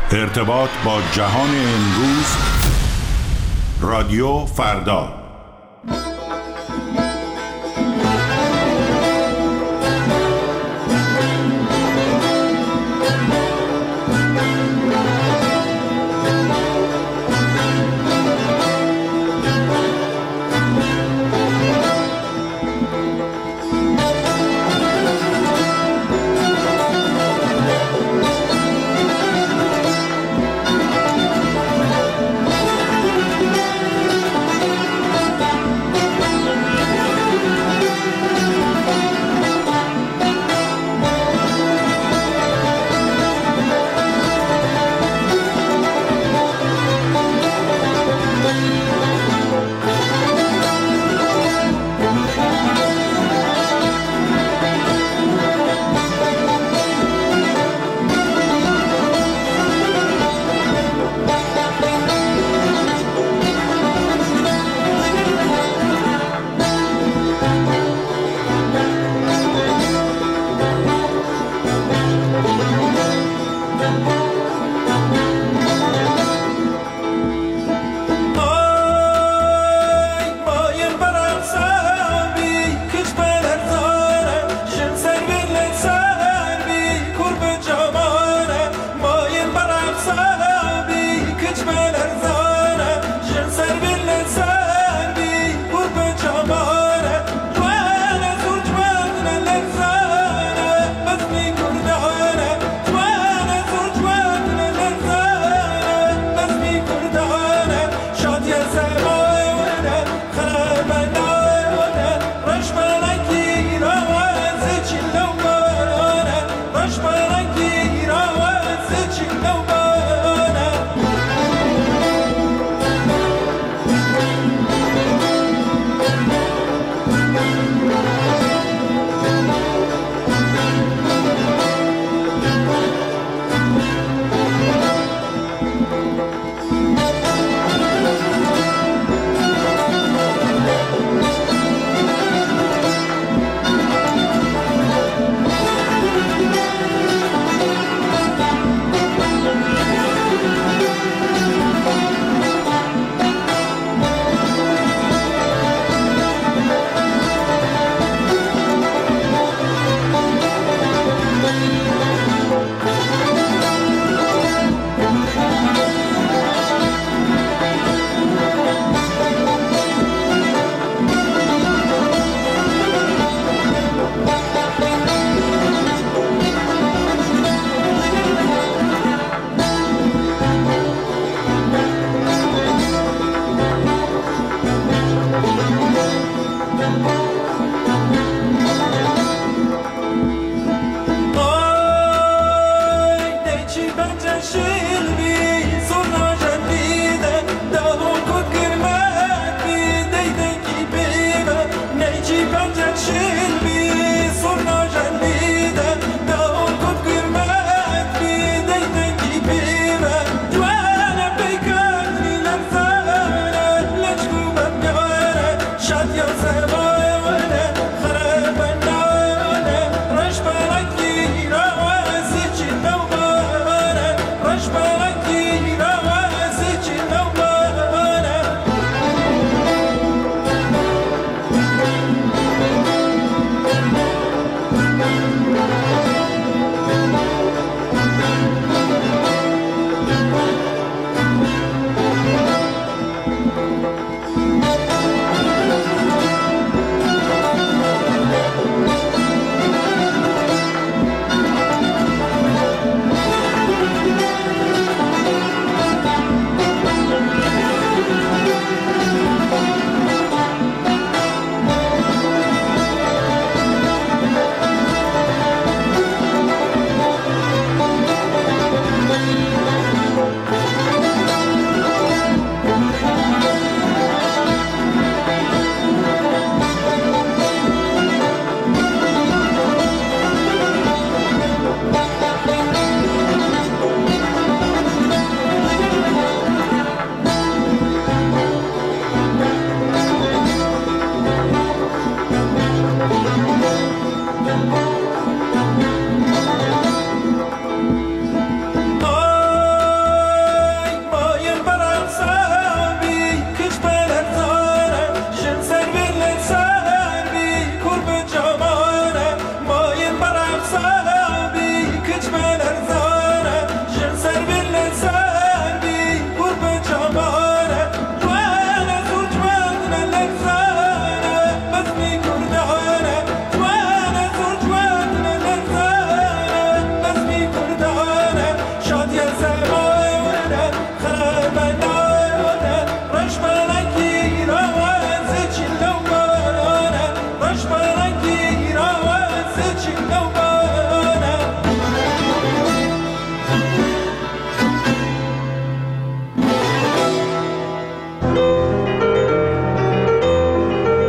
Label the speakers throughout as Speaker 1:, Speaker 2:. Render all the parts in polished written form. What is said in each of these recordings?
Speaker 1: ارتباط با جهان امروز، رادیو فردا.
Speaker 2: Rush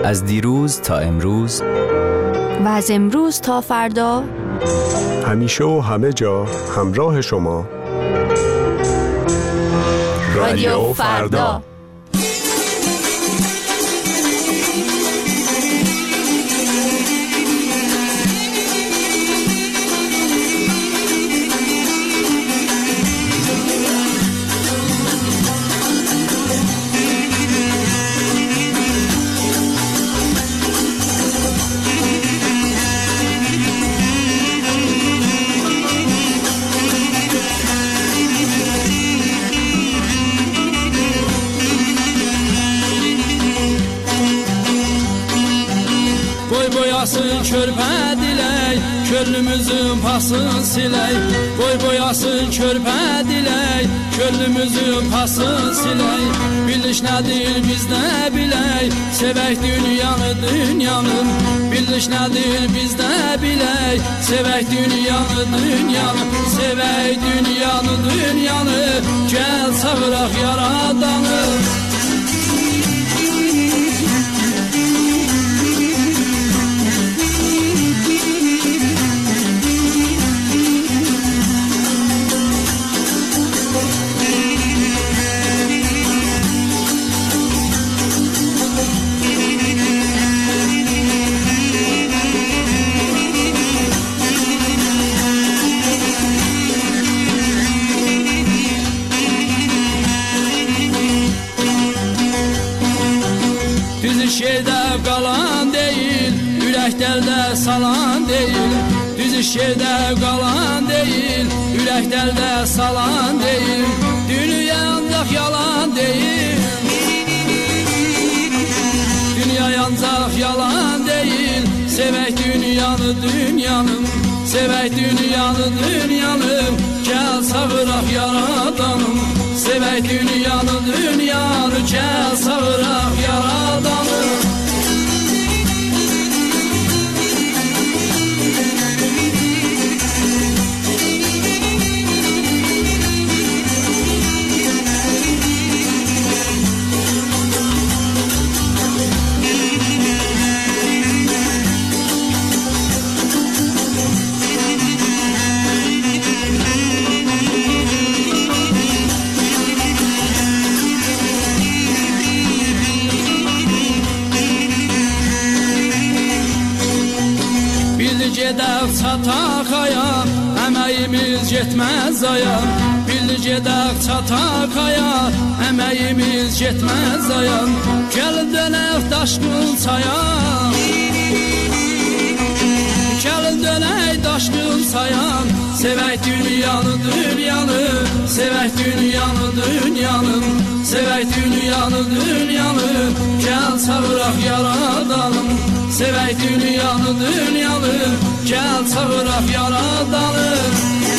Speaker 2: از دیروز تا امروز
Speaker 3: و از امروز تا فردا،
Speaker 4: همیشه و همه جا همراه شما.
Speaker 3: رادیو فردا.
Speaker 5: Boyasın körpə dilək, könlümüzün pasını silək. Boyasın körpə dilək, könlümüzün pasını silək. Biliş nədir biz nə bilək, sevək dünyanı, dünyanı. Biliş nədir biz nə bilək, sevək dünyanı, dünyanı. Sevək dünyanı, dünyanı, gəl çağıraq yaradanı. Şeydə qalan deyil, ürəklərdə salan deyil. Düz şeydə qalan deyil, ürəklərdə salan deyil. Dünya ancaq yalan deyil. Dünya ancaq yalan deyil. Sevək dünyanı, dünyanı. Sevək dünyanı, dünyanı. Gəl çağıraq yaradanım. Sevək dünyanı, dünyanı. Gəl çağıraq yaradanım. Gedək çataq aya, əməyimiz getməz aya. Bildi gedək çataq aya, əməyimiz getməz aya. Gəl dönək daşqın çaya. Gəl dönək daşqın çaya. Sevək dünyanı, dünyanı. Sevək dünyanı, dünyanı. Sevək dünyanı, dünyanı. Gəl çağıraq yaradanım. Sevək dünyanı, dünyanı. Gəl çağıraq yaradanım.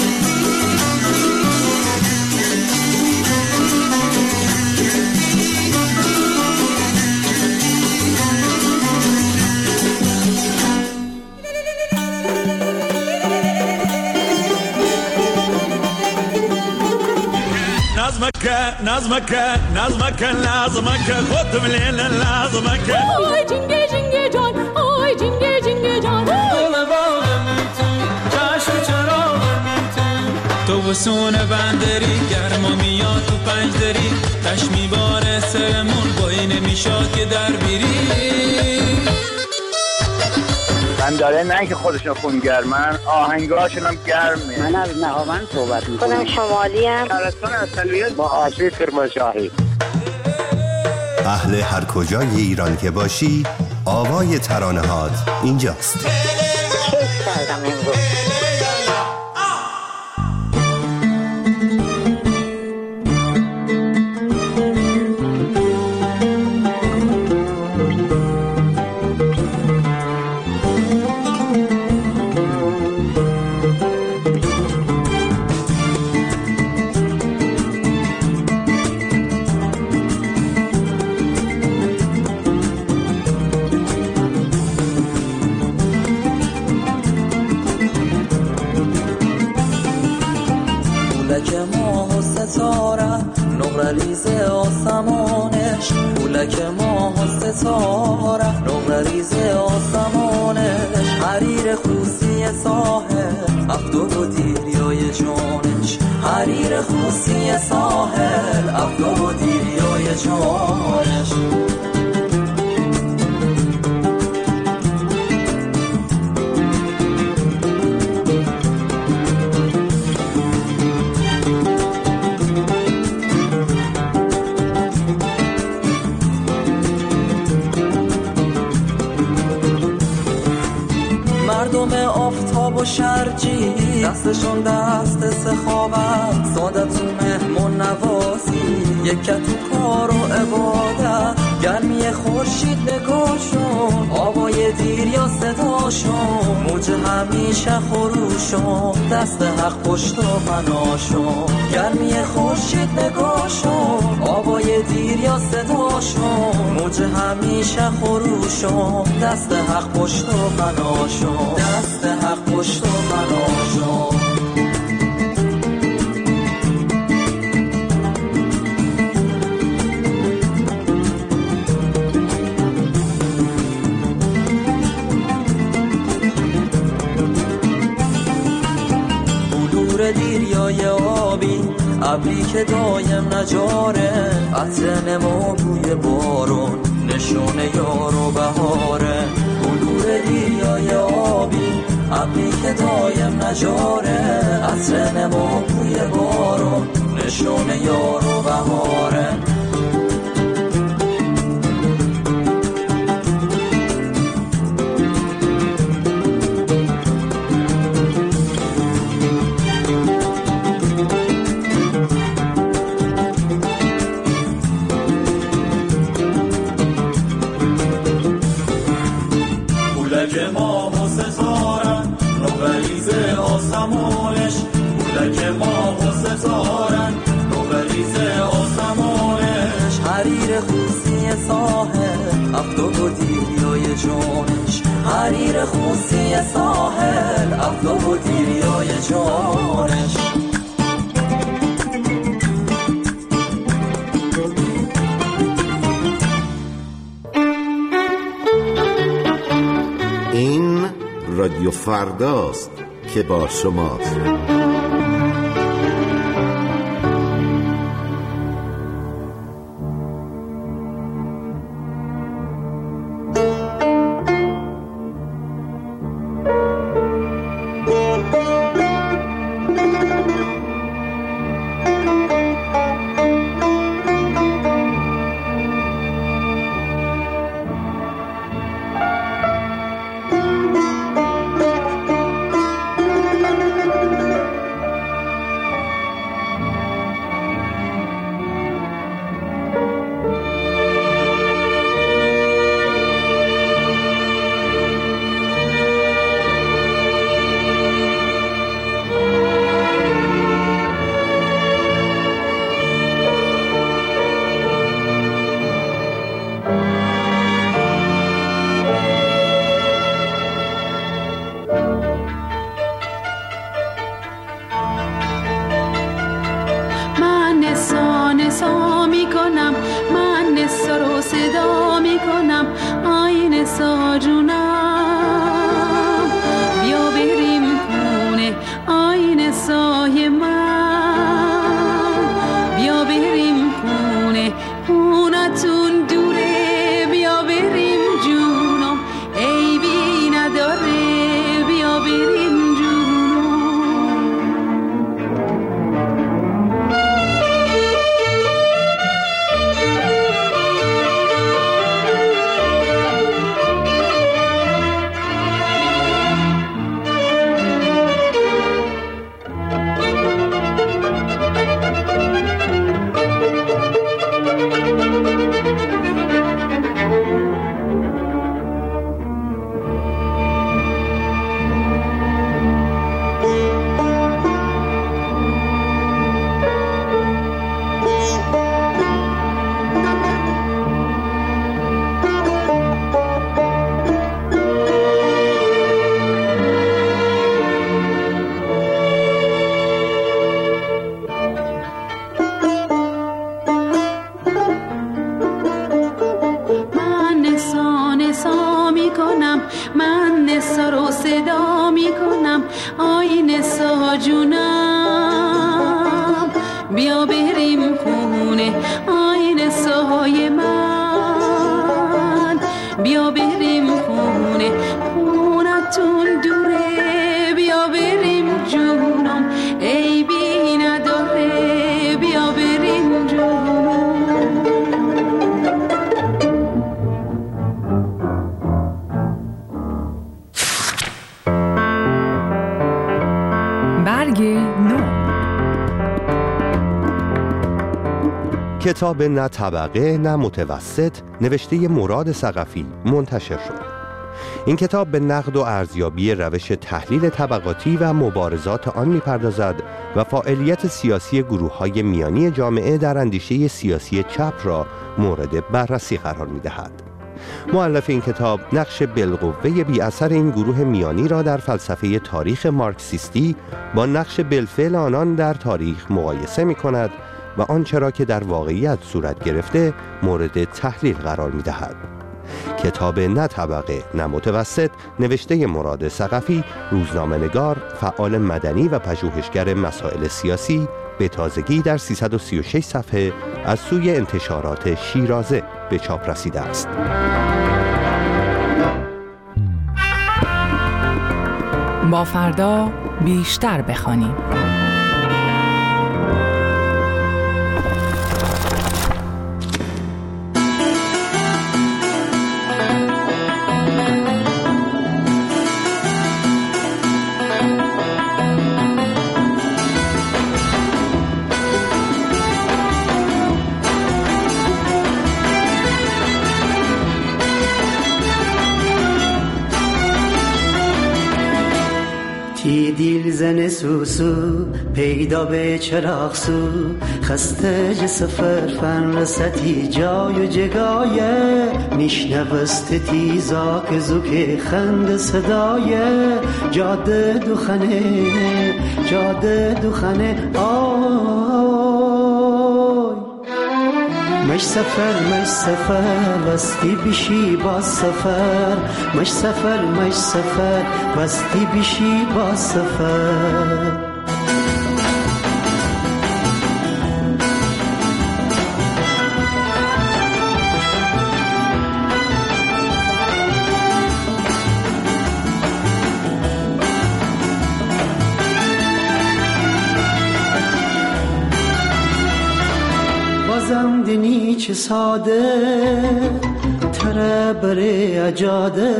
Speaker 6: نظمك لازمك خد من لازمك
Speaker 7: آی جنگه جنگه جان آی جنگه جنگه جان
Speaker 8: دل باغم تو چشم چراغم تو بسون بندری گرما میاد تو پنجدری تش میباره سرمون بایی نمیشاد که در بیری
Speaker 9: من داره نه که خودشون خونگرمن آهنگاشون هم گرمه.
Speaker 10: من از نهاوند صحبت میکنم.
Speaker 11: خودم شمالی ام.
Speaker 9: شهرستان اصلیت با آشوی کرمانشاهی.
Speaker 12: اهل هر کجای ایران که باشی آوای ترانه هات اینجاست.
Speaker 11: کیف کردم امروز.
Speaker 10: ستاره نقره ریز آسمانش پولک ماه و ستاره نقره ریز آسمانش حریر خوسی ساحل افدود و دیریای جانش حریر خوسی ساحل افدود و دیریای جانش مردم آفتاب و شرجی دستشون دست سخاوت ساده تو مهمون نوازی یکت تو کار و عبادت گرمی خورشید نگاشون آوای دیر یا صداشون موج همیشه خروشون دست حق پشت و پناشون گرمی خورشید نگاشون آوای دیر یا صداشون موج همیشه خروشون دست حق پشت و پناشون دست حق پشت و پناشون دیریای آبی ابری که دایم نجاره عطر نما بوی بارون نشون یار و بهاره بلور دیریای آبی ابری که دایم نجاره عطر نما بوی بارون نشون یار و بهاره حریر خوسی ساحل افدود و دیریای جانش حریر خوسی ساحل افدود و دیریای جانش
Speaker 13: این رادیو فرداست که با شماست.
Speaker 7: بیا بریم خونه آینه سایه من، بیا بریم خونه خونتون دوره، بیا بریم جونم ای بی نداره، بیا بریم جونم.
Speaker 14: برگ نو.
Speaker 12: کتاب نه طبقه نه متوسط نوشته مراد ثقفی منتشر شد. این کتاب به نقد و ارزیابی روش تحلیل طبقاتی و مبارزات آن می‌پردازد و فاعلیت سیاسی گروه‌های میانی جامعه در اندیشه سیاسی چپ را مورد بررسی قرار می‌دهد. مؤلف این کتاب نقش بالقوه بی اثر این گروه میانی را در فلسفه تاریخ مارکسیستی با نقش بالفعل آنان در تاریخ مقایسه می‌کند و آنچه را که در واقعیت صورت گرفته مورد تحلیل قرار می‌دهد. کتاب نه طبقه نه متوسط نوشته مراد ثقفی، روزنامه‌نگار، فعال مدنی و پژوهشگر مسائل سیاسی، به تازگی در 336 صفحه از سوی انتشارات شیرازه به چاپ رسیده است.
Speaker 14: با فردا بیشتر بخوانیم.
Speaker 15: تی دیل زن سوسو پیدا به چراغ سو خسته ج سفر فن رستی جای و جگایه میشنوست تیزا که زوک خند صدای جاده دوخنه آی مش سفر وستی بشی با سفر مش سفر وستی بشی با سفر زندنی چه ساده تره بره اجاده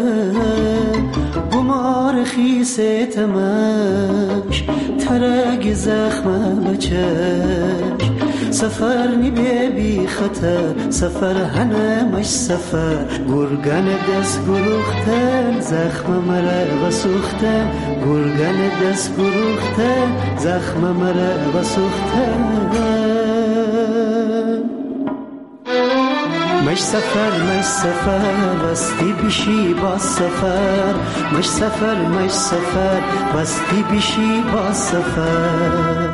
Speaker 15: بمار خیسه تمش ترگ زخمه بچش سفر نی بی خطر سفر هنه مش سفر گرگن دست گروختن زخم مره و سوختن گرگن دست گروختن زخم مره و سوختن مش سفر وستی بشی با سفر مش سفر وستی بشی با سفر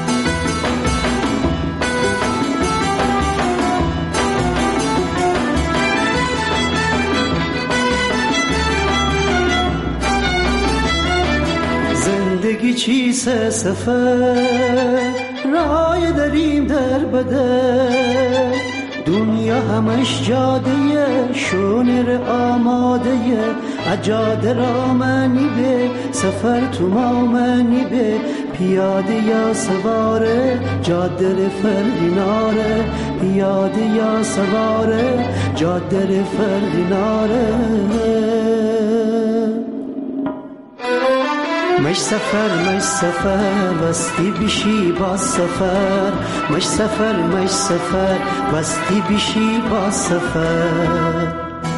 Speaker 15: زندگی چیست سفر رای داریم در بدر دنیا همش جاده شونر آماده اجاده را منی به سفر تو ما منی به پیاده یا سواره جاده فرقیناره پیاده یا سواره جاده فرقیناره مش سفر وستی بشی با سفر مش سفر وستی بشی با سفر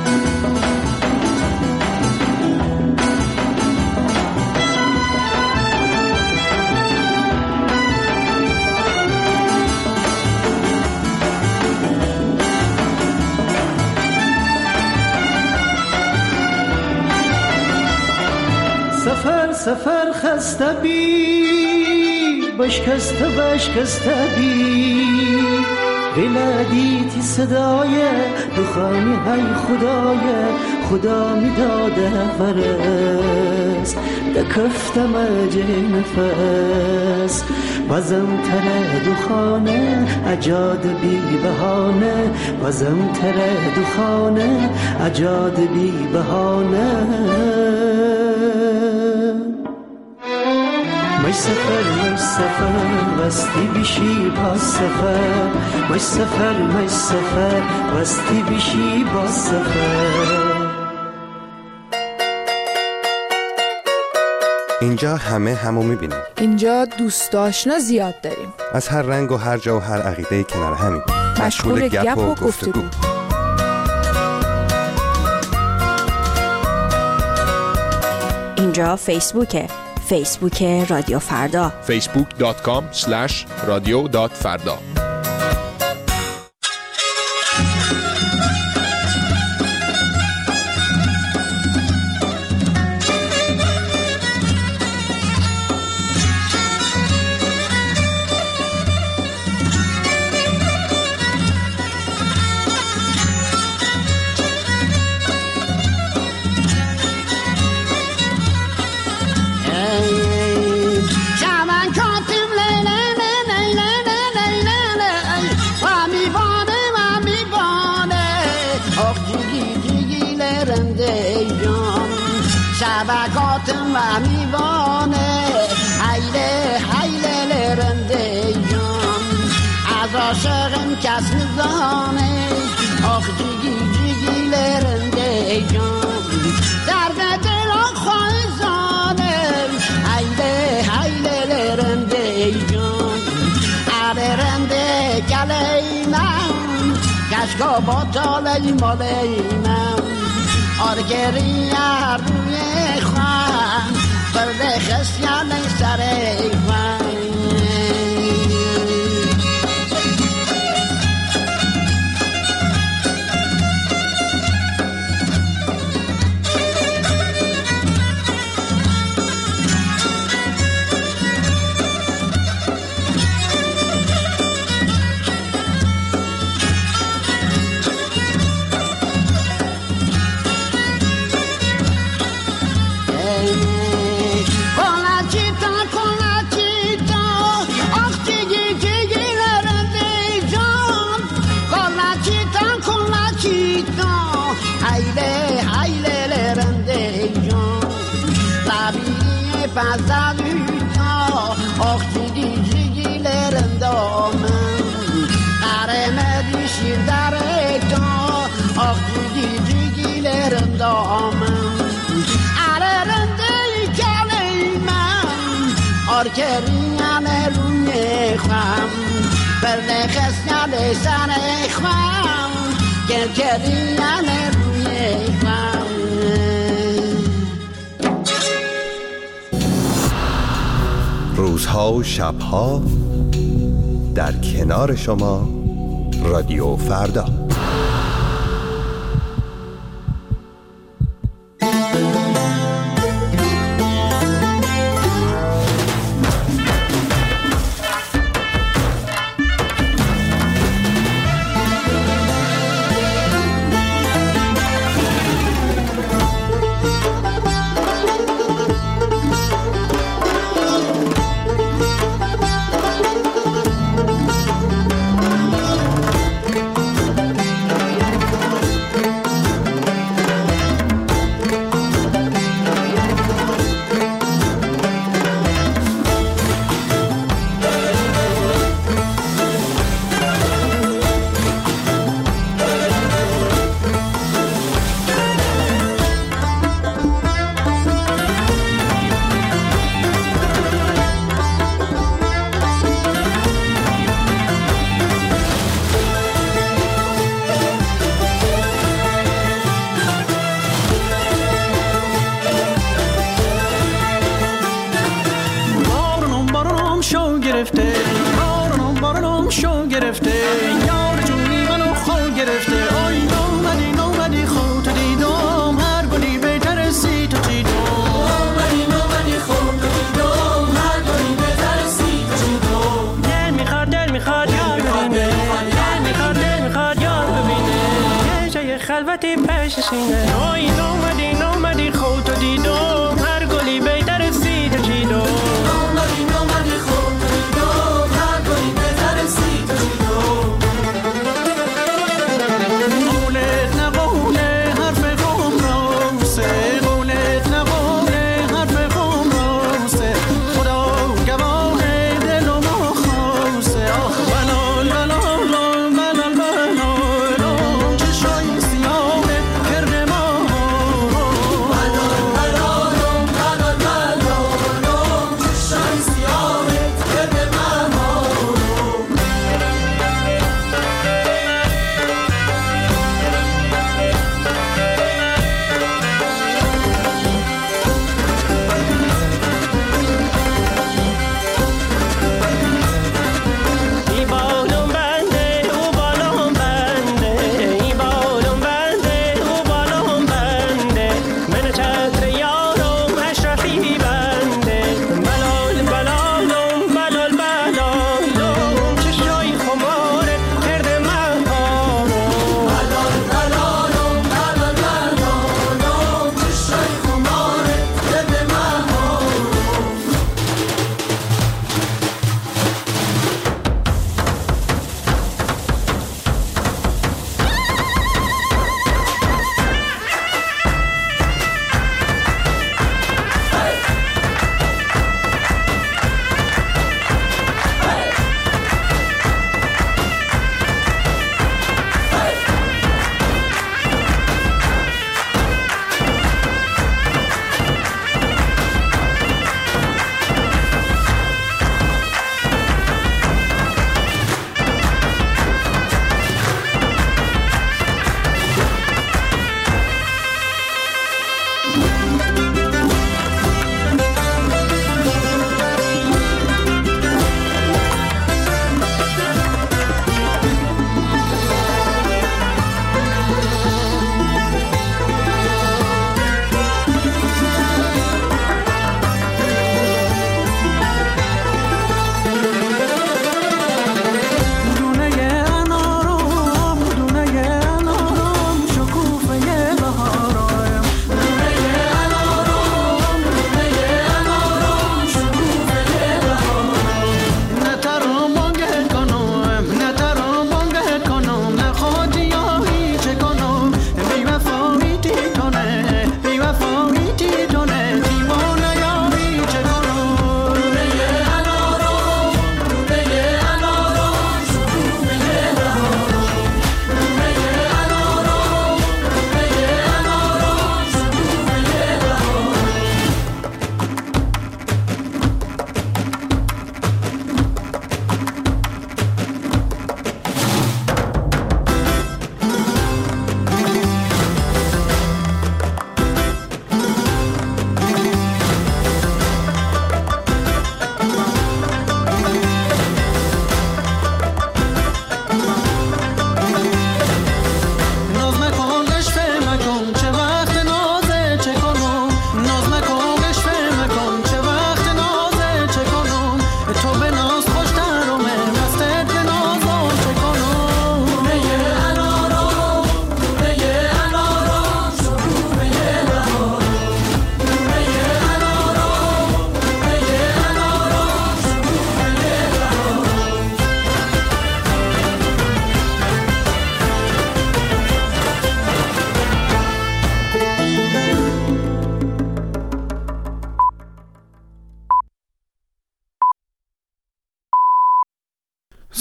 Speaker 15: سفر خسته بی بشکسته بی بلادیتی صدای دخانی های خدا می داده فرس دکفتم اجه نفس بازم تره دخانه اجاد بی بهانه بازم تره دخانه اجاد بی بهانه مش سفر وستی بیشی با سفر مش سفر وستی بیشی با سفر.
Speaker 12: اینجا همه همو میبینیم.
Speaker 16: اینجا دوست آشنا زیاد داریم.
Speaker 12: از هر رنگ و هر جا و هر عقیده کنار همین.
Speaker 16: مشغول گپ و گفتگو.
Speaker 3: اینجا فیسبوکه. فیسبوک رادیو فردا.
Speaker 17: facebook.com/radio.farda.
Speaker 18: شبکاتم و میوانه حیله حیله لرنده جان از عاشقم کس نزانه آخ جیگی جیگی لرنده جان درد دل آخواه زانه حیله حیله لرنده جان اره رنده گلی من کشکا با تالی مالی من آرگری روی خوان برده خسیان سر خوان Pazaluta, och jigilerin damen Qaremedi shirdareta, och jigilerin damen Arerende kaliman, orkeriyan ruye kham Berde khasyan sane kham, kerkeriyan ruye kham
Speaker 12: روزها و شبها در کنار شما رادیو فردا.
Speaker 19: خلوتی پشت سینه آین اومدی خود تو دیدم هر گلی بیتر سید چیدم اومدی خود تو دیدم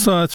Speaker 17: ساعت